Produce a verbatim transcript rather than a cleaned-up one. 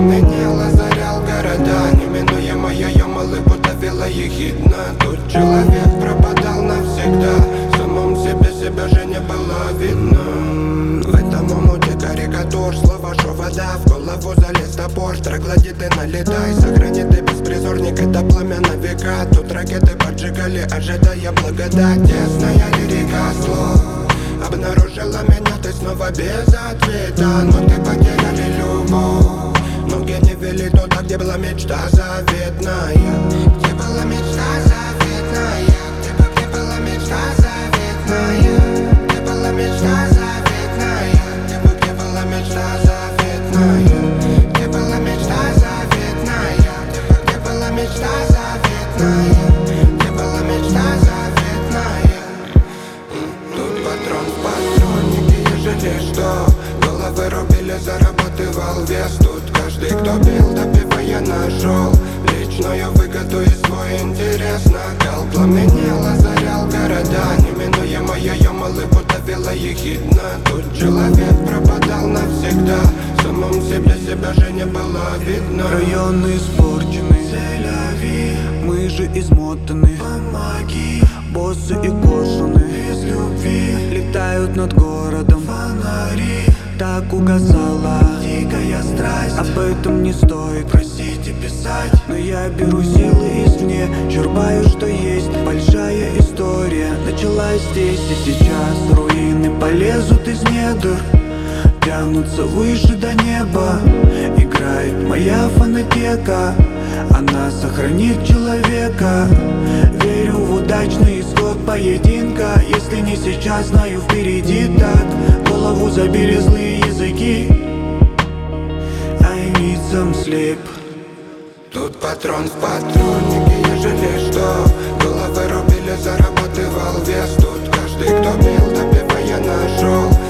пламенел, озарял города. Неминуемо ее малы будто вела ехидна. Тут человек пропадал навсегда, в самом себе себя же не было видно. В этом омуте карикатур, слова, что вода, в голову залез топор. Троглодиты налетай, сохрани ты беспризорник, это пламя на века. Тут ракеты поджигали, ожидая благодать. Тесная лирика слов обнаружила меня, ты снова без ответа. Но ты потеряли любовь, ноги не вели туда, где была мечта заветная. Где была мечта заветная, где, бы, где была мечта заветная, где была мечта заветная, где, бы, где была мечта заветная, где была мечта заветная, где, бы, где была мечта заветная, где была мечта заветная. Тут патрон в патроннике, ежели что, головы рубили, зарабатывал вес. Тут каждый, кто бил, добивая, нашел личную выгоду и свой интерес. Накал пламенел, озарял города. Неминуемо ее малы будто вела ехидна. Тут человек пропадал навсегда, в самом себе себя же не было видно. Районы испорчены, мы же измотаны. Помоги, боссы и кожаные без любви летают над городом фонари. Так угасала Дикая страсть, об этом не стоит просить и писать. Но я беру силы извне, черпаю, что есть. Большая история началась здесь и сейчас. Руины полезут из недр, тянутся выше до неба. Играет моя фонотека, она сохранит человека. Верю в удачный исход поединка. Если не сейчас, знаю, впереди так. Голову забили злые языки, I need some sleep. Тут патрон в патроннике, ежели что, головы рубили, зарабатывал вес. Тут каждый, кто бил, добивая, нашел